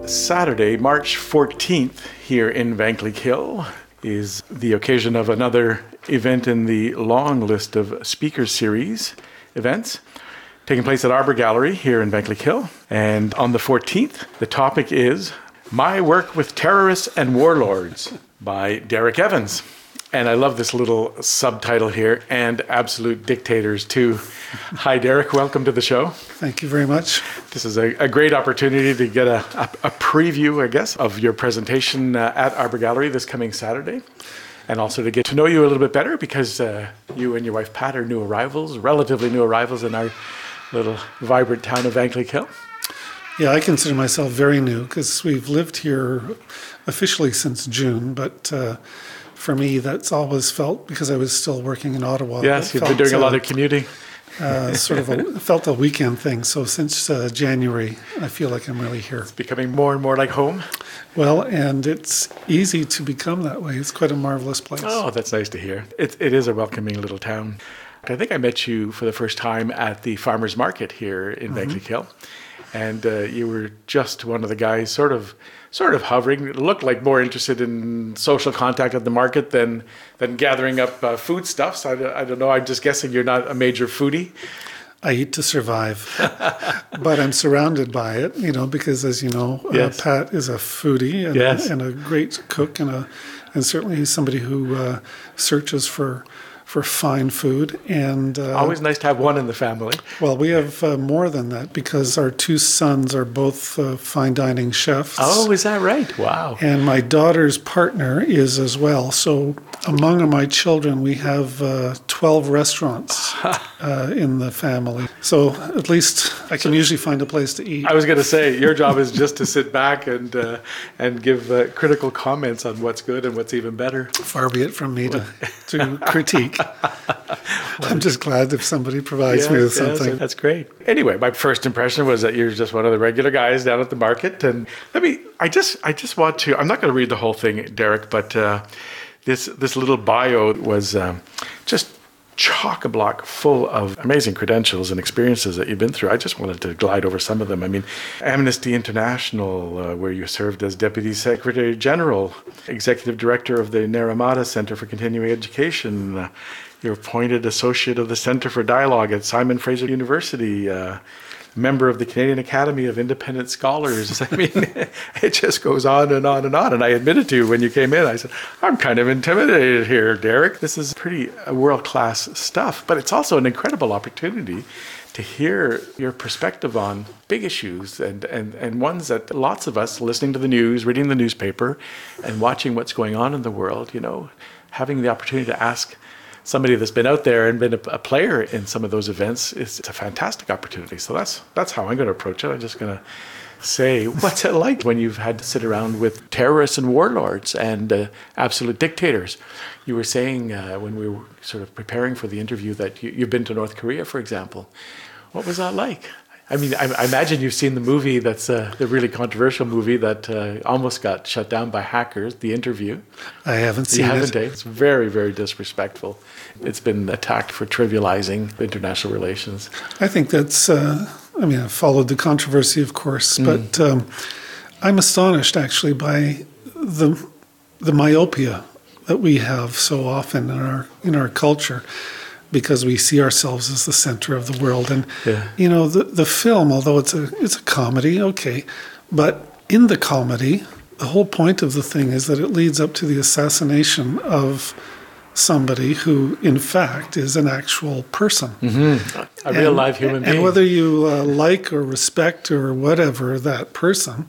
Saturday, March 14th, here in Vankleek Hill, is the occasion of another event in the long list of speaker series events taking place at Arbor Gallery here in Vankleek Hill. And on the 14th, the topic is My Work with Terrorists and Warlords by Derek Evans. And I love this little subtitle here, and absolute dictators too. Hi, Derek. Welcome to the show. Thank you very much. This is a great opportunity to get a preview, I guess, of your presentation at Arbor Gallery this coming Saturday. And also to get to know you a little bit better because you and your wife, Pat, are new arrivals, relatively new arrivals in our little vibrant town of Vankleek Hill. Yeah, I consider myself very new because we've lived here officially since June, but for me, that's always felt, because I was still working in Ottawa. Yes, you've been doing a lot of commuting. Felt a weekend thing. So since January, I feel like I'm really here. It's becoming more and more like home. Well, and it's easy to become that way. It's quite a marvelous place. Oh, that's nice to hear. It is a welcoming little town. I think I met you for the first time at the farmers market here in Vankleek Hill. And you were just one of the guys sort of hovering. It looked like more interested in social contact at the market than gathering up foodstuffs. I don't know. I'm just guessing you're not a major foodie. I eat to survive, but I'm surrounded by it, because as you know, Yes. Pat is a foodie and, Yes. and a great cook and certainly he's somebody who searches for fine food. And Always nice to have one in the family. well, we have more than that because our two sons are both fine dining chefs. Oh, is that right? Wow. And my daughter's partner is as well. So among my children, we have 12 restaurants in the family. So at least I can usually find a place to eat. I was going to say, your job is just to sit back and give critical comments on what's good and what's even better. Far be it from me to critique. I'm just glad if somebody provides me with something. Yes, that's great. Anyway, my first impression was that you're just one of the regular guys down at the market. And I just want to, I'm not going to read the whole thing, Derek, but this little bio was just chock-a-block full of amazing credentials and experiences that you've been through. I just wanted to glide over some of them. I mean, Amnesty International, where you served as Deputy Secretary General, Executive Director of the Naramata Center for Continuing Education. You're appointed Associate of the Center for Dialogue at Simon Fraser University, member of the Canadian Academy of Independent Scholars. I mean, it just goes on and on and on. And I admitted to you when you came in, I said, I'm kind of intimidated here, Derek. This is pretty world-class stuff, but it's also an incredible opportunity to hear your perspective on big issues and ones that lots of us listening to the news, reading the newspaper, and watching what's going on in the world, having the opportunity to ask somebody that's been out there and been a player in some of those events, it's a fantastic opportunity. So that's how I'm going to approach it. I'm just going to say, what's it like when you've had to sit around with terrorists and warlords and absolute dictators? You were saying when we were sort of preparing for the interview that you've been to North Korea, for example. What was that like? I mean, I imagine you've seen the movie that's the really controversial movie that almost got shut down by hackers, The Interview. I haven't seen it. You haven't, eh? It's very, very disrespectful. It's been attacked for trivializing international relations. I think that's, I've followed the controversy, of course, but I'm astonished actually by the myopia that we have so often in our culture, because we see ourselves as the center of the world. And, the film, although it's a comedy, okay, but in the comedy, the whole point of the thing is that it leads up to the assassination of somebody who, in fact, is an actual person. A real live human being. And whether you like or respect or whatever that person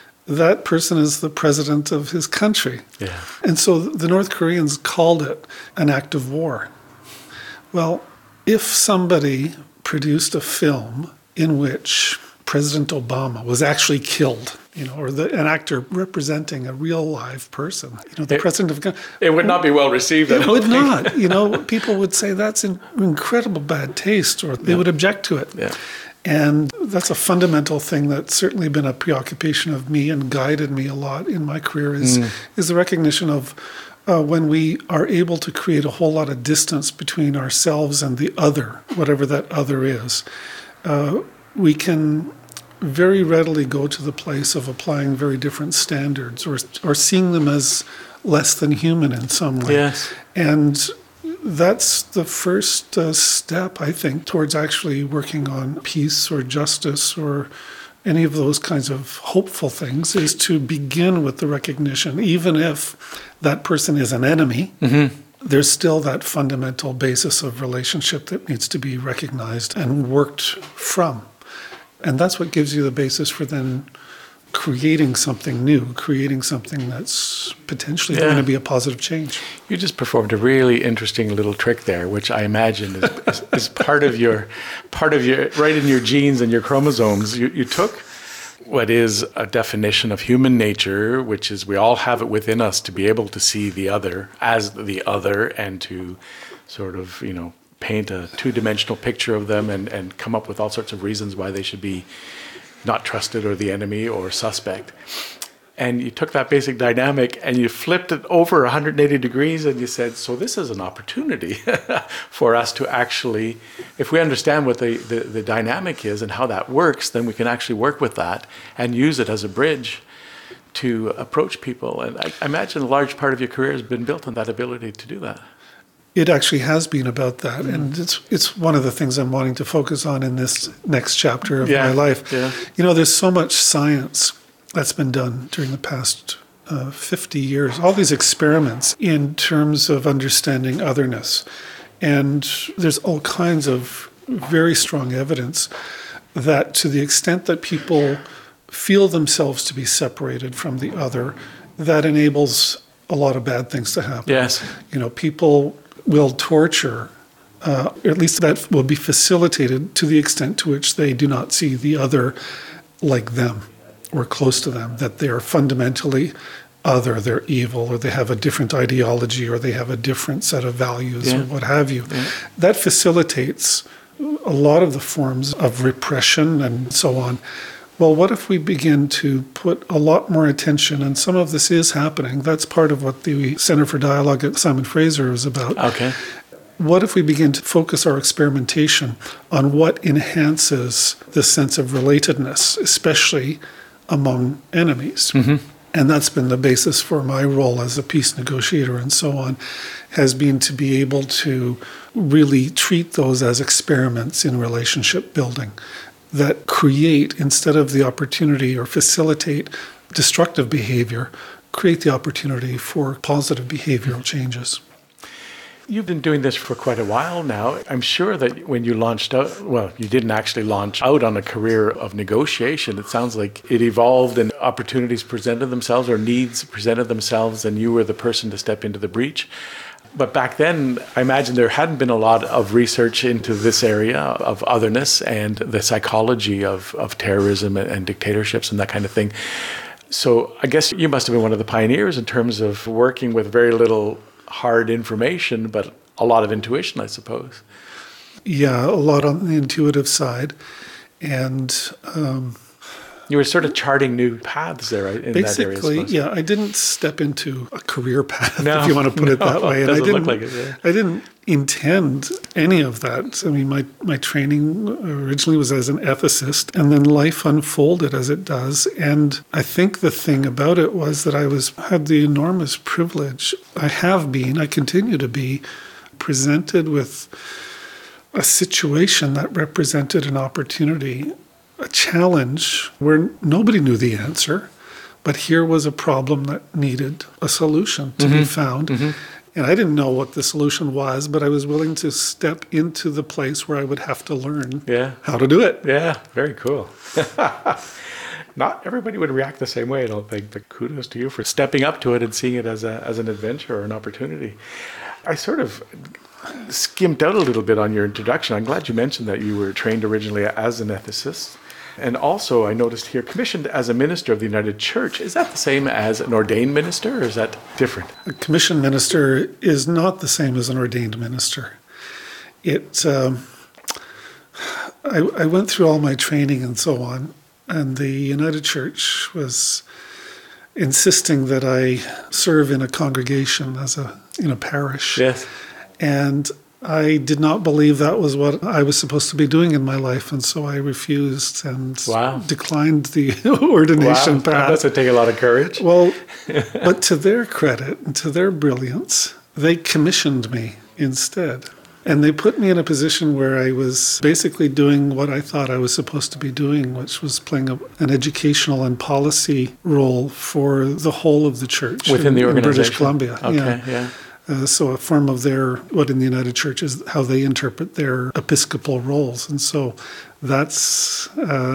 is the president of his country. Yeah. And so the North Koreans called it an act of war. Well, if somebody produced a film in which President Obama was actually killed, or an actor representing a real live person, the president of... It would not be well received. It would not. People would say that's incredible bad taste, or they would object to it. Yeah. And that's a fundamental thing that's certainly been a preoccupation of me and guided me a lot in my career is the recognition of when we are able to create a whole lot of distance between ourselves and the other, whatever that other is, we can very readily go to the place of applying very different standards or seeing them as less than human in some way. Yes. And that's the first step, I think, towards actually working on peace or justice or any of those kinds of hopeful things, is to begin with the recognition, even if that person is an enemy, there's still that fundamental basis of relationship that needs to be recognized and worked from. And that's what gives you the basis for then creating something new, creating something that's potentially going to be a positive change. You just performed a really interesting little trick there, which I imagine is part of your, right in your genes and your chromosomes. You took what is a definition of human nature, which is we all have it within us to be able to see the other as the other and to sort of, paint a two-dimensional picture of them and come up with all sorts of reasons why they should be not trusted or the enemy or suspect. And you took that basic dynamic and you flipped it over 180 degrees and you said, so this is an opportunity for us to actually, if we understand what the dynamic is and how that works, then we can actually work with that and use it as a bridge to approach people. And I imagine a large part of your career has been built on that ability to do that. It actually has been about that, and it's one of the things I'm wanting to focus on in this next chapter of my life. Yeah. There's so much science that's been done during the past 50 years, all these experiments in terms of understanding otherness, and there's all kinds of very strong evidence that to the extent that people feel themselves to be separated from the other, that enables a lot of bad things to happen. Yes. People will torture, or at least that will be facilitated to the extent to which they do not see the other like them or close to them, that they are fundamentally other, they're evil, or they have a different ideology, or they have a different set of values, or what have you. Yeah. That facilitates a lot of the forms of repression and so on. Well, what if we begin to put a lot more attention, and some of this is happening. That's part of what the Center for Dialogue at Simon Fraser is about. Okay. What if we begin to focus our experimentation on what enhances the sense of relatedness, especially among enemies? Mm-hmm. And that's been the basis for my role as a peace negotiator and so on, has been to be able to really treat those as experiments in relationship building that create, instead of the opportunity or facilitate destructive behavior, create the opportunity for positive behavioral changes. You've been doing this for quite a while now. I'm sure that when you launched out, well, you didn't actually launch out on a career of negotiation. It sounds like it evolved and opportunities presented themselves or needs presented themselves and you were the person to step into the breach. But back then, I imagine there hadn't been a lot of research into this area of otherness and the psychology of terrorism and dictatorships and that kind of thing. So I guess you must have been one of the pioneers in terms of working with very little hard information, but a lot of intuition, I suppose. Yeah, a lot on the intuitive side. And you were sort of charting new paths there, right? In basically, that area, yeah, I didn't step into a career path, if you want to put it that way. And I didn't, I didn't intend any of that. I mean, my training originally was as an ethicist, and then life unfolded as it does. And I think the thing about it was that I had the enormous privilege. I continue to be presented with a situation that represented an opportunity, a challenge where nobody knew the answer, but here was a problem that needed a solution to be found. Mm-hmm. And I didn't know what the solution was, but I was willing to step into the place where I would have to learn how to do it. Yeah, very cool. Not everybody would react the same way, I don't think, but kudos to you for stepping up to it and seeing it as an adventure or an opportunity. I sort of skimmed out a little bit on your introduction. I'm glad you mentioned that you were trained originally as an ethicist. And also, I noticed here, commissioned as a minister of the United Church. Is that the same as an ordained minister, or is that different? A commissioned minister is not the same as an ordained minister. I went through all my training and so on, and the United Church was insisting that I serve in a congregation in a parish. Yes. And I did not believe that was what I was supposed to be doing in my life, and so I refused and declined the ordination path. That does take a lot of courage. Well, but to their credit and to their brilliance, they commissioned me instead. And they put me in a position where I was basically doing what I thought I was supposed to be doing, which was playing an educational and policy role for the whole of the church within the organization. In British Columbia. Okay, yeah. So a form of what in the United Church is how they interpret their episcopal roles. And so that's,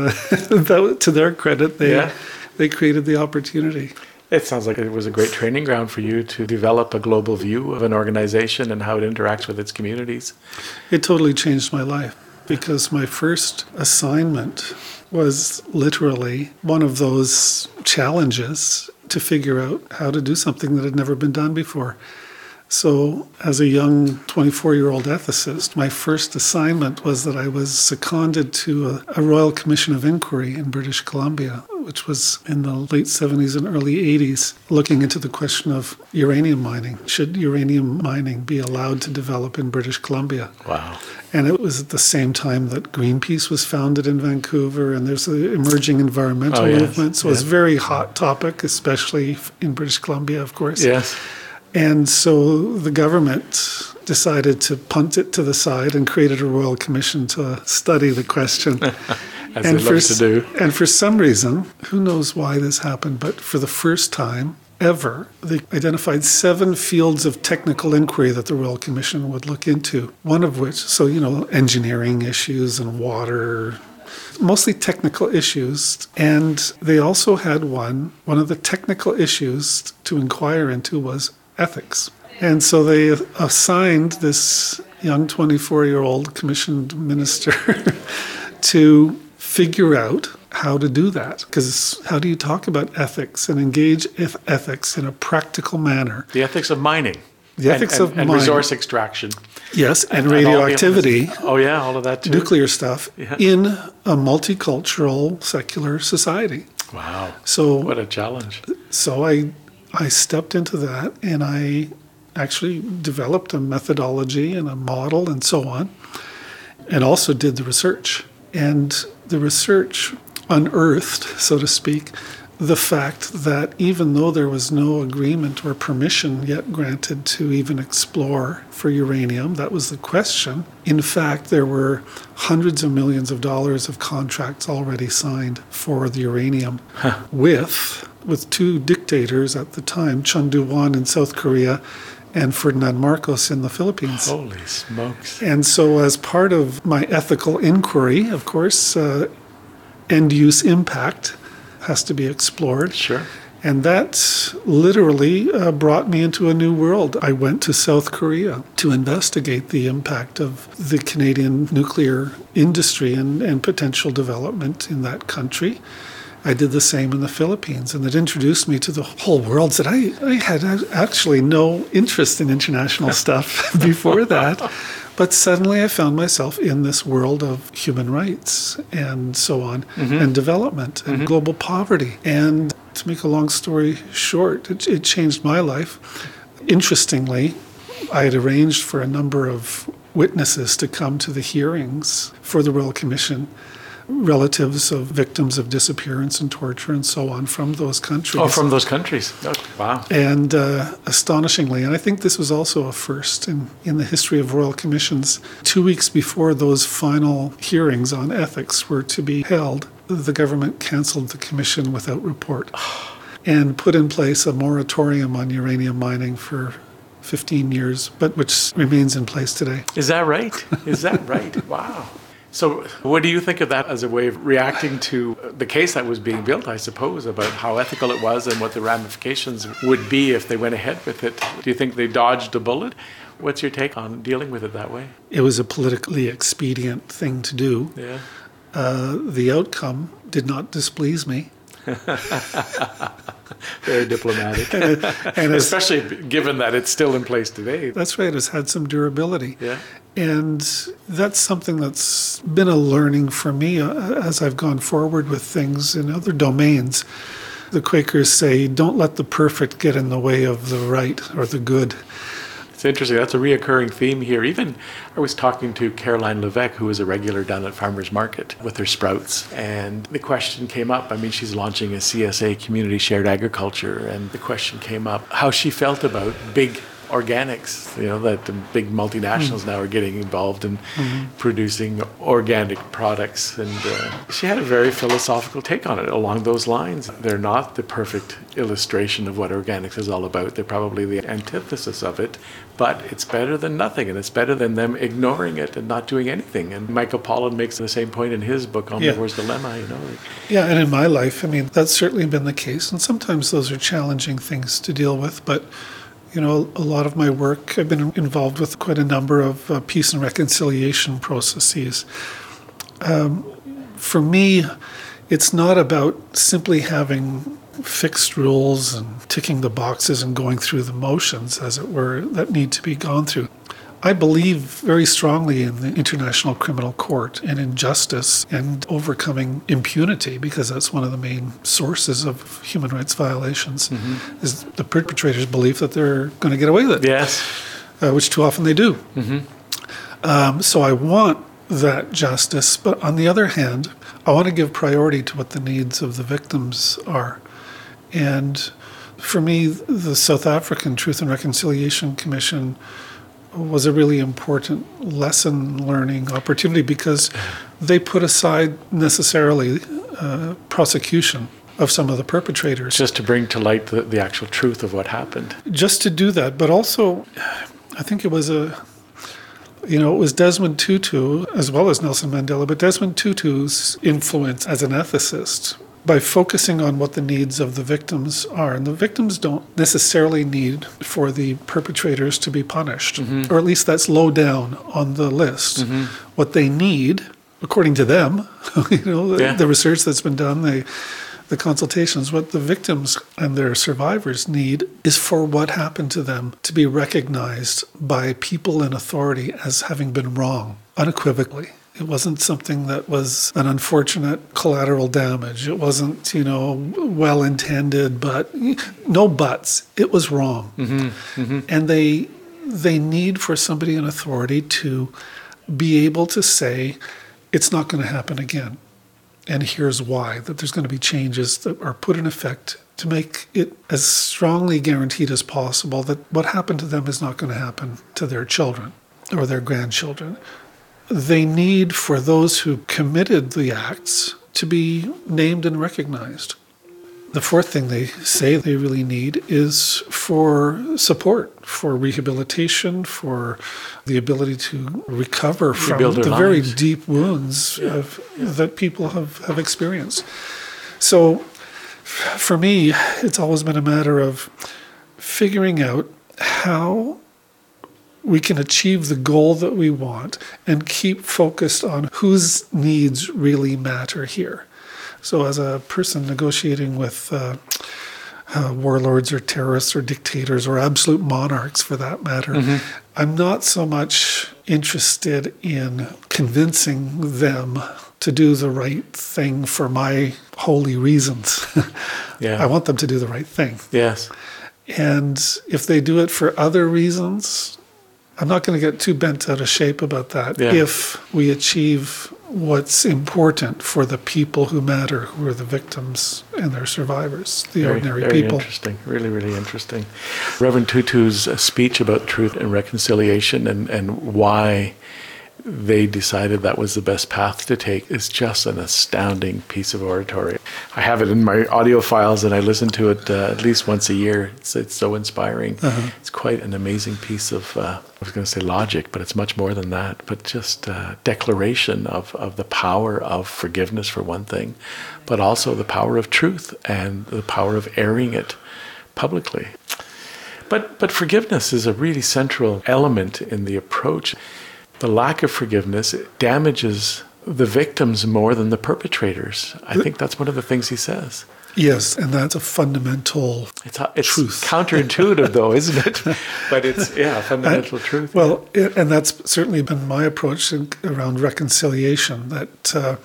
to their credit, they created the opportunity. It sounds like it was a great training ground for you to develop a global view of an organization and how it interacts with its communities. It totally changed my life because my first assignment was literally one of those challenges to figure out how to do something that had never been done before. So as a young 24-year-old ethicist, my first assignment was that I was seconded to a Royal Commission of Inquiry in British Columbia, which was in the late 70s and early 80s, looking into the question of uranium mining. Should uranium mining be allowed to develop in British Columbia? Wow. And it was at the same time that Greenpeace was founded in Vancouver, and there's an emerging environmental movement. So it was a very hot topic, especially in British Columbia, of course. Yes. And so the government decided to punt it to the side and created a royal commission to study the question. As they love to do. And for some reason, who knows why this happened, but for the first time ever, they identified 7 fields of technical inquiry that the Royal Commission would look into. One of which, engineering issues and water, mostly technical issues. And they also had one of the technical issues to inquire into was ethics. And so they assigned this young 24-year-old commissioned minister to figure out how to do that. Because how do you talk about ethics and engage ethics in a practical manner? The ethics of mining. The ethics of mining. And resource extraction. Yes, and radioactivity. All of that too. Nuclear stuff in a multicultural, secular society. Wow. So what a challenge. So I stepped into that, and I actually developed a methodology and a model and so on, and also did the research. And the research unearthed, so to speak, the fact that even though there was no agreement or permission yet granted to even explore for uranium, that was the question. In fact, there were hundreds of millions of dollars of contracts already signed for the uranium with 2 dictators at the time, Chun Doo-hwan in South Korea and Ferdinand Marcos in the Philippines. Holy smokes. And so as part of my ethical inquiry, of course, end-use impact has to be explored. Sure. And that literally brought me into a new world. I went to South Korea to investigate the impact of the Canadian nuclear industry and potential development in that country. I did the same in the Philippines, and it introduced me to the whole world. That I had actually no interest in international stuff before that. But suddenly I found myself in this world of human rights and so on, and development and global poverty. And to make a long story short, it changed my life. Interestingly, I had arranged for a number of witnesses to come to the hearings for the Royal Commission, relatives of victims of disappearance and torture and so on from those countries. Oh, from those countries. Oh, wow. And astonishingly, and I think this was also a first in the history of Royal Commissions, 2 weeks before those final hearings on ethics were to be held, the government cancelled the commission without report and put in place a moratorium on uranium mining for 15 years, but which remains in place today. Is that right? Is that right? Wow. So what do you think of that as a way of reacting to the case that was being built, I suppose, about how ethical it was and what the ramifications would be if they went ahead with it? Do you think they dodged a bullet? What's your take on dealing with it that way? It was a politically expedient thing to do. Yeah. The outcome did not displease me. Very diplomatic. and especially given that it's still in place today. That's right. It's had some durability. Yeah. And that's something that's been a learning for me as I've gone forward with things in other domains. The Quakers say, don't let the perfect get in the way of the right or the good. It's interesting. That's a reoccurring theme here. Even I was talking to Caroline Levesque, who is a regular down at Farmers Market with her sprouts. And the question came up. I mean, she's launching a CSA, Community Shared Agriculture. And the question came up how she felt about big organics, that the big multinationals now are getting involved in producing organic products. And she had a very philosophical take on it along those lines. They're not the perfect illustration of what organics is all about. They're probably the antithesis of it, but it's better than nothing, and it's better than them ignoring it and not doing anything. And Michael Pollan makes the same point in his book, Omnivore's Dilemma, Yeah, and in my life, that's certainly been the case. And sometimes those are challenging things to deal with, but a lot of my work, I've been involved with quite a number of peace and reconciliation processes. For me, it's not about simply having fixed rules and ticking the boxes and going through the motions, as it were, that need to be gone through. I believe very strongly in the International Criminal Court and in justice and overcoming impunity, because that's one of the main sources of human rights violations, is the perpetrator's belief that they're going to get away with it. Yes. Which too often they do. So I want that justice, but on the other hand, I want to give priority to what the needs of the victims are. And for me, the South African Truth and Reconciliation Commission was a really important lesson learning opportunity, because they put aside necessarily prosecution of some of the perpetrators. Just to bring to light the actual truth of what happened. Just to do that, but also I think it was it was Desmond Tutu as well as Nelson Mandela, but Desmond Tutu's influence as an ethicist, by focusing on what the needs of the victims are. And the victims don't necessarily need for the perpetrators to be punished, or at least that's low down on the list. What they need, according to them, the research that's been done, the consultations, what the victims and their survivors need is for what happened to them to be recognized by people in authority as having been wrong, unequivocally. It wasn't something that was an unfortunate collateral damage. It wasn't, well-intended, but no buts. It was wrong. And they need for somebody in authority to be able to say, it's not going to happen again. And here's why, that there's going to be changes that are put in effect to make it as strongly guaranteed as possible that what happened to them is not going to happen to their children or their grandchildren. They need for those who committed the acts to be named and recognized. The fourth thing they say they really need is for support, for rehabilitation, for the ability to recover from the very deep wounds that people have experienced. So for me, it's always been a matter of figuring out how we can achieve the goal that we want and keep focused on whose needs really matter here. So as a person negotiating with warlords or terrorists or dictators or absolute monarchs for that matter, I'm not so much interested in convincing them to do the right thing for my holy reasons. I want them to do the right thing. Yes. And if they do it for other reasons, I'm not going to get too bent out of shape about that if we achieve what's important for the people who matter, who are the victims and their survivors, the ordinary people. Very interesting, really, really interesting. Reverend Tutu's speech about truth and reconciliation and why they decided that was the best path to take is just an astounding piece of oratory. I have it in my audio files and I listen to it at least once a year. It's so inspiring. It's quite an amazing piece of, I was going to say logic, but it's much more than that, but just declaration of the power of forgiveness for one thing, but also the power of truth and the power of airing it publicly. But forgiveness is a really central element in the approach. The lack of forgiveness damages the victims more than the perpetrators. I think that's one of the things he says. Yes, and that's a fundamental it's truth. Counterintuitive, though, isn't it? But it's, a fundamental truth. Well, and that's certainly been my approach around reconciliation, that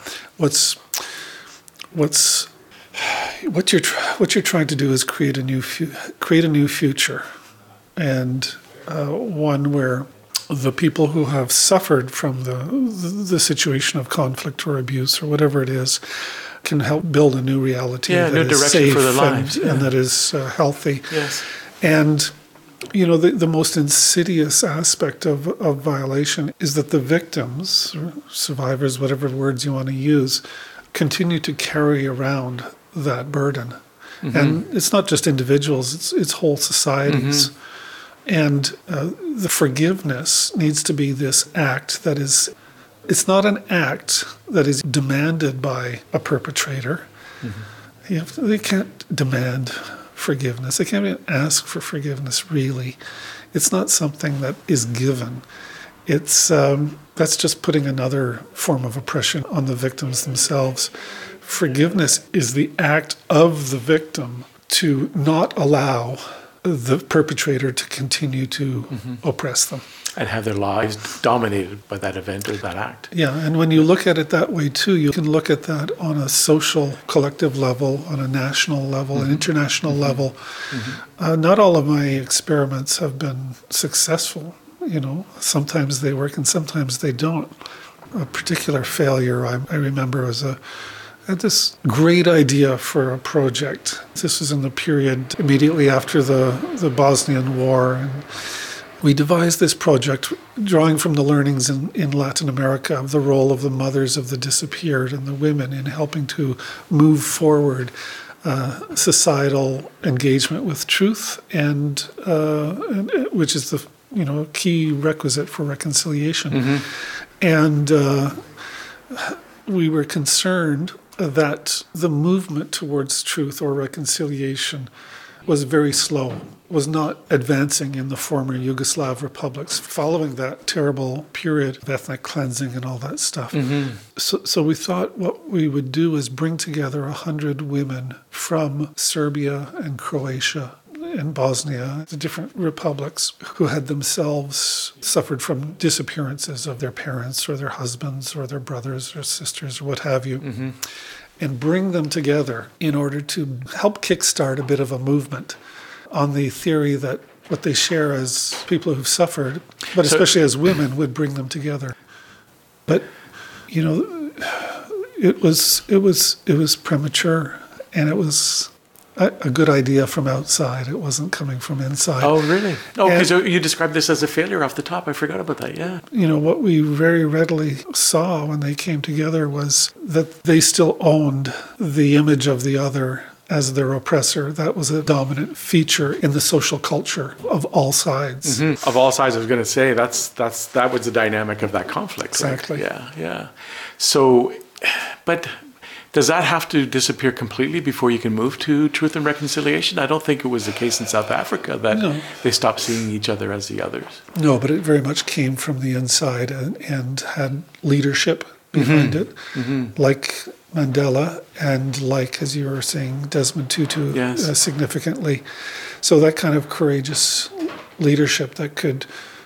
what you're trying to do is create a new future. And one where the people who have suffered from the situation of conflict or abuse or whatever it is can help build a new reality that new is direction safe for their lives, and that is healthy. Yes. And the most insidious aspect of violation is that the victims, or survivors, whatever words you want to use, continue to carry around that burden. Mm-hmm. And it's not just individuals, it's whole societies. Mm-hmm. And the forgiveness needs to be this act that is, it's not an act that is demanded by a perpetrator. Mm-hmm. They can't demand forgiveness. They can't even ask for forgiveness, really. It's not something that is given. It's that's just putting another form of oppression on the victims themselves. Forgiveness is the act of the victim to not allow the perpetrator to continue to oppress them. And have their lives dominated by that event or that act. Yeah, and when you look at it that way too, you can look at that on a social, collective level, on a national level, an international level. Not all of my experiments have been successful. Sometimes they work and sometimes they don't. A particular failure I remember was I had this great idea for a project. This was in the period immediately after the Bosnian War, and we devised this project drawing from the learnings in Latin America of the role of the mothers of the disappeared and the women in helping to move forward societal engagement with truth, and which is the key requisite for reconciliation. And we were concerned that the movement towards truth or reconciliation was very slow, was not advancing in the former Yugoslav republics following that terrible period of ethnic cleansing and all that stuff. So we thought what we would do is bring together 100 women from Serbia and Croatia and Bosnia, the different republics, who had themselves suffered from disappearances of their parents or their husbands or their brothers or sisters or what have you, and bring them together in order to help kickstart a bit of a movement on the theory that what they share as people who've suffered, but especially as women, would bring them together. But, it was premature, and it was a good idea from outside. It wasn't coming from inside. Oh, really? Oh, because you described this as a failure off the top. I forgot about that, yeah. What we very readily saw when they came together was that they still owned the image of the other as their oppressor. That was a dominant feature in the social culture of all sides. Of all sides, I was going to say, that was the dynamic of that conflict. Exactly. Right? Yeah. So, but does that have to disappear completely before you can move to truth and reconciliation? I don't think it was the case in South Africa that they stopped seeing each other as the others. No, but it very much came from the inside and had leadership behind it, like Mandela and like, as you were saying, Desmond Tutu, significantly. So that kind of courageous leadership that could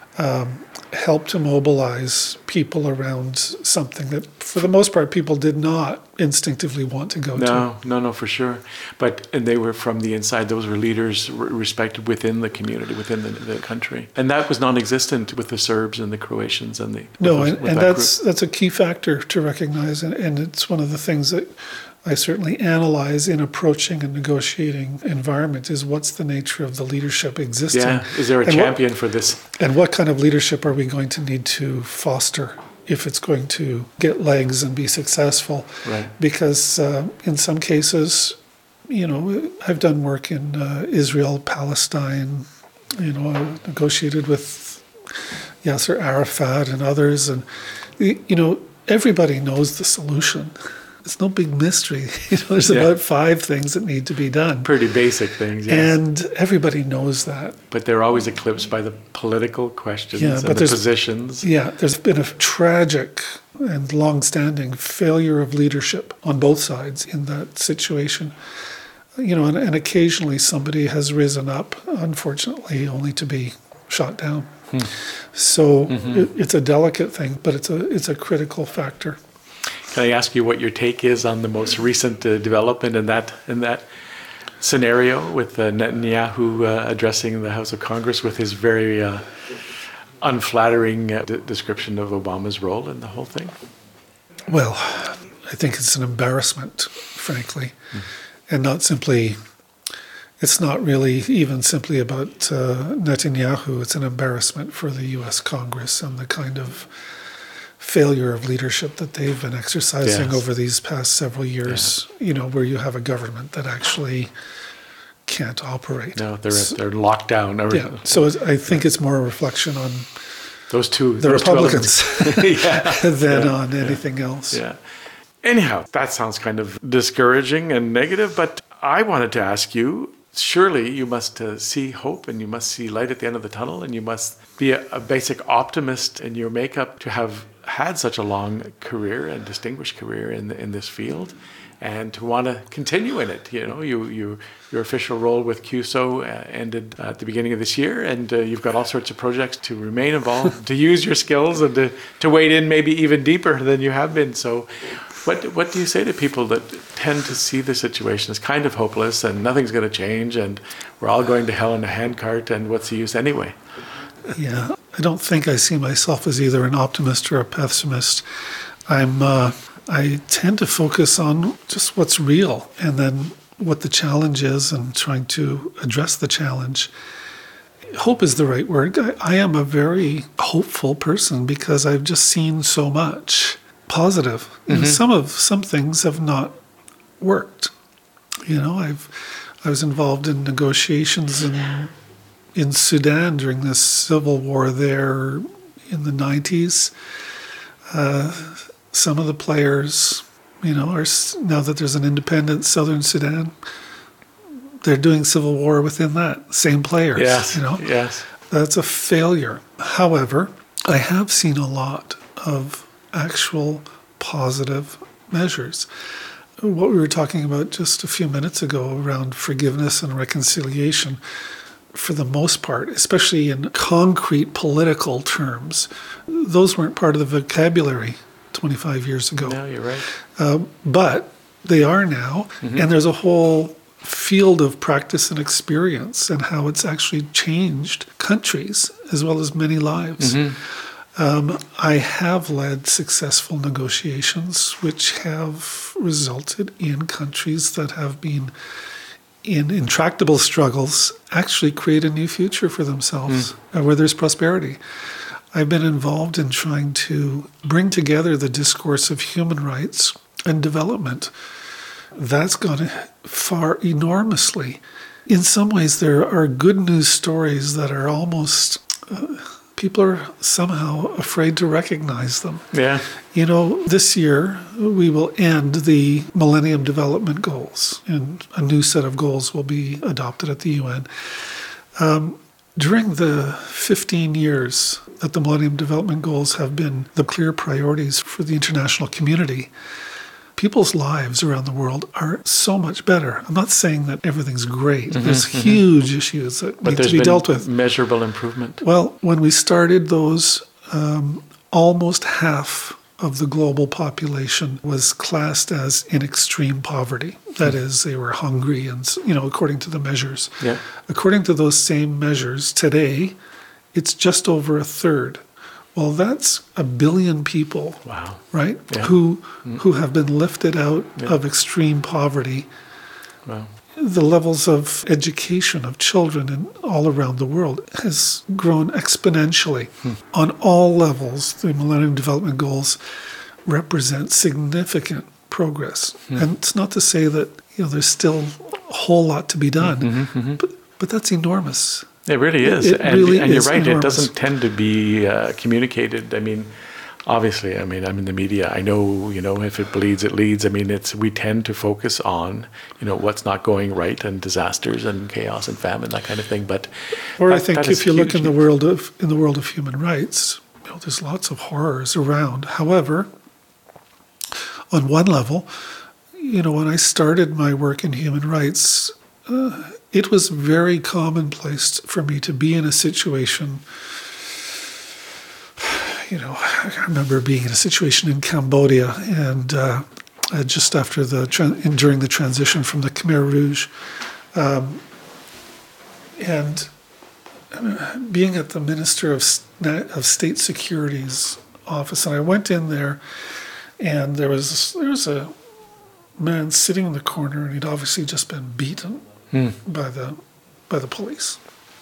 help to mobilize people around something that, for the most part, people did not instinctively want to go to. No, for sure. And they were from the inside. Those were leaders respected within the community, within the country. And that was non-existent with the Serbs and the Croatians and the... No, and that's a key factor to recognize. And it's one of the things that I certainly analyze in approaching a negotiating environment is what's the nature of the leadership existing. Yeah, is there a champion for this? And what kind of leadership are we going to need to foster if it's going to get legs and be successful? Right. Because in some cases, I've done work in Israel, Palestine, negotiated with Yasser Arafat and others, and everybody knows the solution. It's no big mystery. There's about 5 things that need to be done. Pretty basic things, yes. And everybody knows that. But they're always eclipsed by the political questions and the positions. Yeah, there's been a tragic and long-standing failure of leadership on both sides in that situation. And occasionally somebody has risen up, unfortunately, only to be shot down. So it's a delicate thing, but it's a critical factor. Can I ask you what your take is on the most recent development in that scenario with Netanyahu addressing the House of Congress with his very unflattering description of Obama's role in the whole thing? Well, I think it's an embarrassment, frankly, and not simply. It's not really even simply about Netanyahu. It's an embarrassment for the U.S. Congress and the kind of failure of leadership that they've been exercising over these past several years, where you have a government that actually can't operate. No, they're locked down. So I think it's more a reflection on the Republicans than on anything else. Yeah. Anyhow, that sounds kind of discouraging and negative, but I wanted to ask you, surely you must see hope and you must see light at the end of the tunnel, and you must be a basic optimist in your makeup to have had such a long career and distinguished career in this field, and to want to continue in it. Your official role with CUSO ended at the beginning of this year, and you've got all sorts of projects to remain involved, to use your skills and to wade in maybe even deeper than you have been. So what do you say to people that tend to see the situation as kind of hopeless and nothing's going to change and we're all going to hell in a handcart and what's the use anyway? Yeah, I don't think I see myself as either an optimist or a pessimist. I tend to focus on just what's real and then what the challenge is and trying to address the challenge. Hope is the right word. I am a very hopeful person because I've just seen so much positive. And some things have not worked. I was involved in negotiations in Sudan during the civil war there in the 90s. Some of the players, are now that there's an independent Southern Sudan, they're doing civil war within that same players. Yes. That's a failure. However, I have seen a lot of actual positive measures. What we were talking about just a few minutes ago around forgiveness and reconciliation, for the most part, especially in concrete political terms, those weren't part of the vocabulary 25 years ago. No, you're right. But they are now, and there's a whole field of practice and experience and how it's actually changed countries as well as many lives. I have led successful negotiations which have resulted in countries that have been in intractable struggles actually create a new future for themselves where there's prosperity. I've been involved in trying to bring together the discourse of human rights and development. That's gone far enormously. In some ways, there are good news stories that are almost, people are somehow afraid to recognize them. Yeah. This year, we will end the Millennium Development Goals, and a new set of goals will be adopted at the UN. During the 15 years that the Millennium Development Goals have been the clear priorities for the international community, people's lives around the world are so much better. I'm not saying that everything's great. There's huge issues that need to be dealt with. Measurable improvement. Well, when we started those, almost half of the global population was classed as in extreme poverty. That is, they were hungry and, according to the measures. Yeah. According to those same measures, today, it's just over a third. Well, that's 1 billion people, wow, right, yeah. who have been lifted out of extreme poverty. Wow. The levels of education of children and all around the world has grown exponentially. On all levels, the Millennium Development Goals represent significant progress. And it's not to say that there's still a whole lot to be done, but that's enormous. It really is. It really and you're is right, enormous. It doesn't tend to be communicated. Obviously, I'm in the media. I know, if it bleeds, it leads. We tend to focus on, what's not going right and disasters and chaos and famine, that kind of thing. But I think if you look in the world of human rights, there's lots of horrors around. However, on one level, when I started my work in human rights, it was very commonplace for me to be in a situation. I remember being in a situation in Cambodia, and just after during the transition from the Khmer Rouge And being at the Minister of State Security's office, and I went in there, and there was a man sitting in the corner, and he'd obviously just been beaten by the police.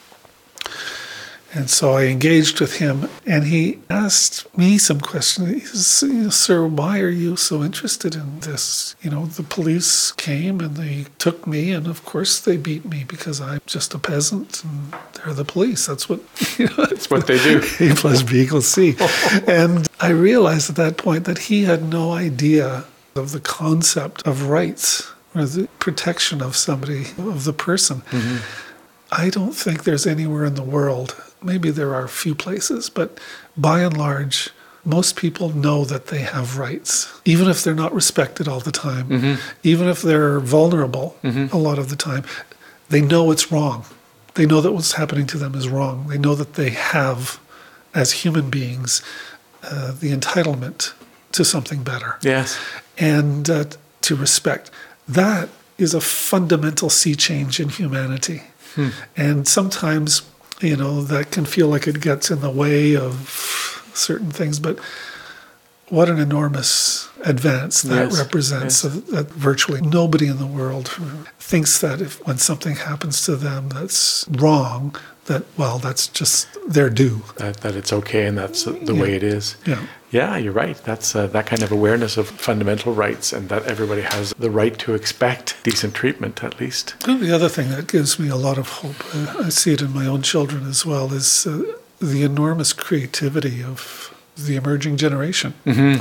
And so I engaged with him, and he asked me some questions. He says, "Sir, why are you so interested in this? The police came and they took me, and of course they beat me because I'm just a peasant, and they're the police. That's what That's what they do. A plus B equals C." And I realized at that point that he had no idea of the concept of rights or the protection of somebody, of the person. Mm-hmm. I don't think there's anywhere in the world, maybe there are a few places, but by and large, most people know that they have rights, even if they're not respected all the time, even if they're vulnerable a lot of the time. They know it's wrong. They know that what's happening to them is wrong. They know that they have, as human beings, the entitlement to something better. Yes. And to respect. That is a fundamental sea change in humanity. And sometimes, that can feel like it gets in the way of certain things, but what an enormous advance that represents. That virtually nobody in the world thinks that when something happens to them that's wrong, that's just their due. That it's okay and that's the way it is. Yeah. Yeah, you're right. That's that kind of awareness of fundamental rights and that everybody has the right to expect decent treatment, at least. And the other thing that gives me a lot of hope, I see it in my own children as well, is the enormous creativity of the emerging generation.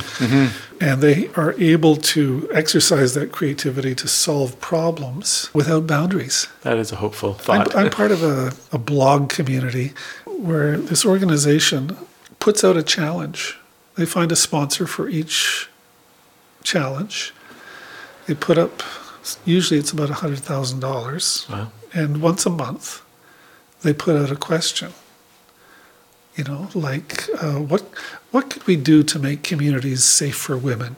And they are able to exercise that creativity to solve problems without boundaries. That is a hopeful thought. I'm part of a blog community where this organization puts out a challenge. They find a sponsor for each challenge. They put up, usually it's about $100,000. Wow. And once a month, they put out a question. What could we do to make communities safe for women?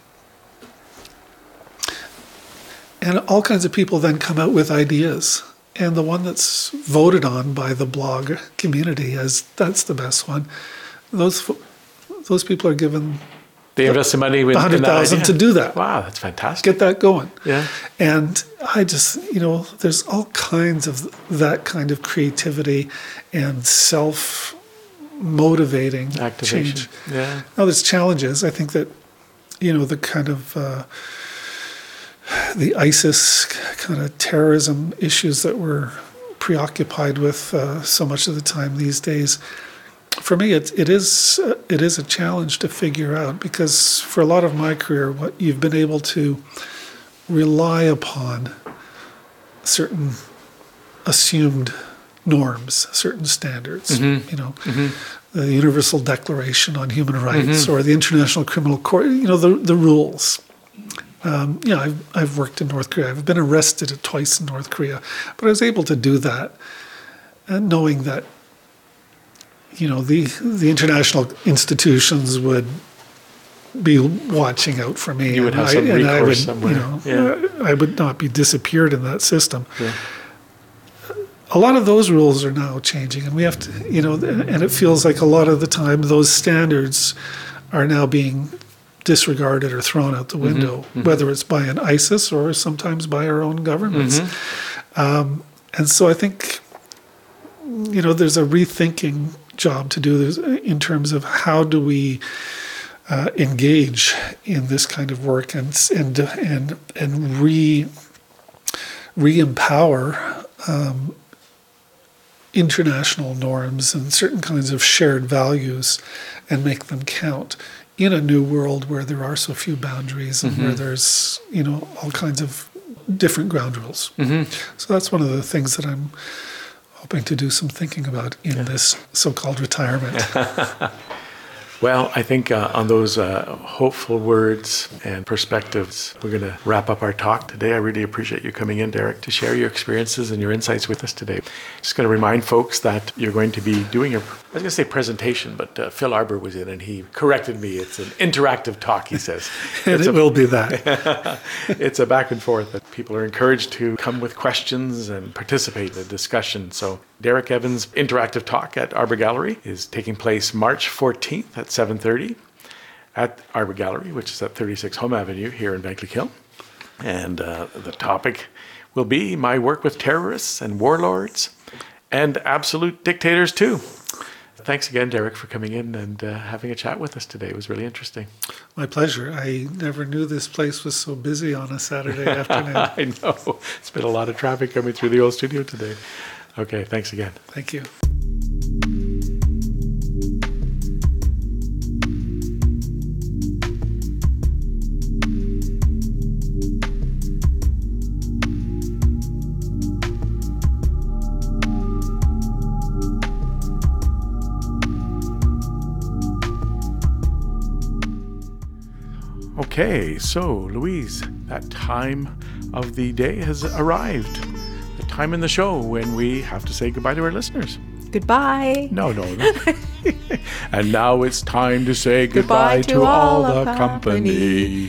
And all kinds of people then come out with ideas. And the one that's voted on by the blog community as that's the best one, those people are given they invest the money with $100,000 to do that. Wow, that's fantastic. Get that going. Yeah. And I just, there's all kinds of that kind of creativity and self-motivating activation. Change. Yeah. Now, there's challenges. I think that, the kind of the ISIS kind of terrorism issues that we're preoccupied with so much of the time these days. For me, it is a challenge to figure out because for a lot of my career, what you've been able to rely upon certain assumed norms, certain standards, the Universal Declaration on Human Rights or the International Criminal Court, the rules. I've worked in North Korea. I've been arrested twice in North Korea, but I was able to do that knowing that the international institutions would be watching out for me. You would have some recourse somewhere. I would not be disappeared in that system. Yeah. A lot of those rules are now changing, and we have to, and it feels like a lot of the time those standards are now being disregarded or thrown out the window, whether it's by an ISIS or sometimes by our own governments. And so I think, there's a rethinking job to do in terms of how do we engage in this kind of work and re-empower international norms and certain kinds of shared values and make them count in a new world where there are so few boundaries and where there's all kinds of different ground rules. So that's one of the things that I'm hoping to do some thinking about in this so-called retirement. Well, I think on those hopeful words and perspectives, we're going to wrap up our talk today. I really appreciate you coming in, Derek, to share your experiences and your insights with us today. Just going to remind folks that you're going to be doing your, I was going to say presentation, but Phil Arbor was in and he corrected me. It's an interactive talk, he says. It will be that. It's a back and forth that people are encouraged to come with questions and participate in the discussion. So Derek Evans' interactive talk at Arbor Gallery is taking place March 14th at 7:30 at Arbor Gallery, which is at 36 Home Avenue here in Vankleek. And the topic will be my work with terrorists and warlords and absolute dictators too. Thanks again, Derek, for coming in and having a chat with us today. It was really interesting. My pleasure. I never knew this place was so busy on a Saturday afternoon. I know. It's been a lot of traffic coming through the old studio today. Okay, thanks again. Thank you. Okay, so Louise, that time of the day has arrived. The time in the show when we have to say goodbye to our listeners. Goodbye. No. And now it's time to say goodbye to all the company.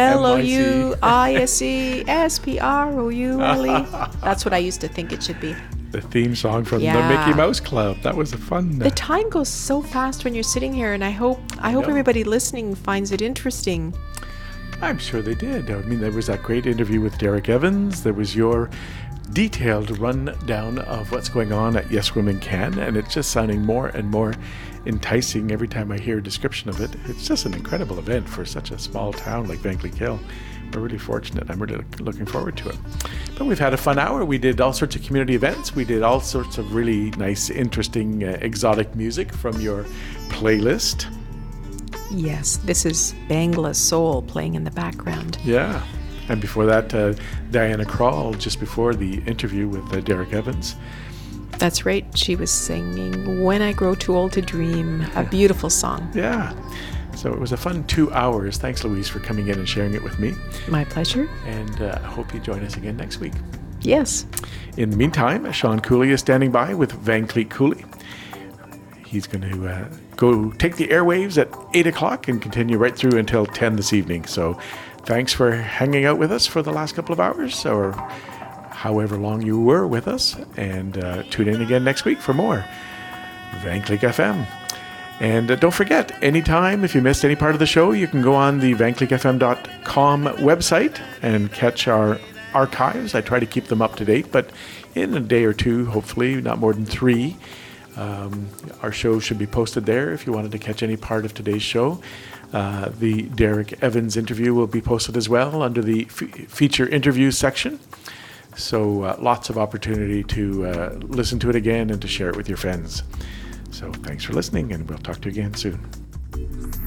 LOUISESPROULE. That's what I used to think it should be. The theme song from the Mickey Mouse Club. That was a fun. The time goes so fast when you're sitting here, and I hope everybody listening finds it interesting. I'm sure they did. I mean, there was that great interview with Derek Evans. There was your detailed rundown of what's going on at Yes Women Can, and it's just sounding more and more enticing every time I hear a description of it. It's just an incredible event for such a small town like Vankleek. We're really fortunate. I'm really looking forward to it. But we've had a fun hour. We did all sorts of community events. We did all sorts of really nice, interesting, exotic music from your playlist. Yes, this is Bangla Soul playing in the background. Yeah. And before that, Diana Krall, just before the interview with Derek Evans. That's right. She was singing When I Grow Too Old to Dream, a beautiful song. Yeah. So it was a fun 2 hours. Thanks, Louise, for coming in and sharing it with me. My pleasure. And I hope you join us again next week. Yes. In the meantime, Sean Cooley is standing by with Vankleek Cooley. He's going to go take the airwaves at 8 o'clock and continue right through until 10 this evening. So thanks for hanging out with us for the last couple of hours, or however long you were with us. And tune in again next week for more Vankleek FM. And don't forget, anytime, if you missed any part of the show, you can go on the vankleekfm.com website and catch our archives. I try to keep them up to date, but in a day or two, hopefully, not more than 3, our show should be posted there if you wanted to catch any part of today's show. The Derek Evans interview will be posted as well under the feature interviews section. So lots of opportunity to listen to it again and to share it with your friends. So thanks for listening, and we'll talk to you again soon.